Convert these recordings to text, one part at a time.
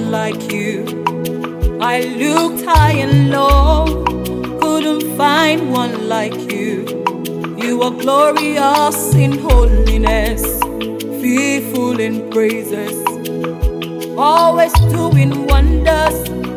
one like you. I looked high and low, couldn't find one like you. You are glorious in holiness, fearful in praises, always doing wonders.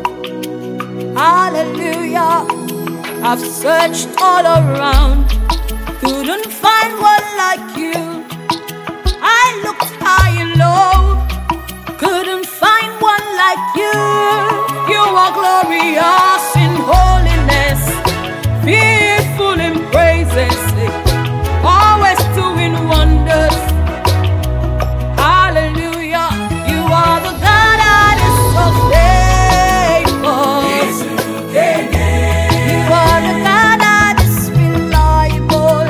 Hallelujah. I've searched all around, couldn't find one like you. I looked high and low, couldn't find one like you. You are glorious in holiness, fearful in praises, always doing wonders. Hallelujah. You are the God that is so faithful. You are the God that is reliable.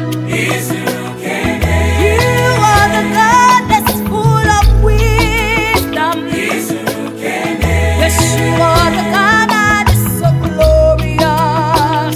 You are the God that's full of wisdom. Yes, you are the God that is so glorious.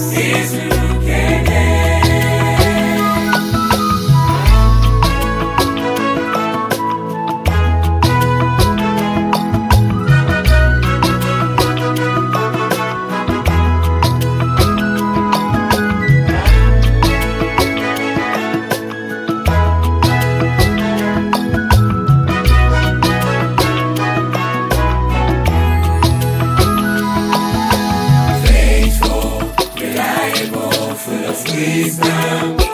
Wisdom.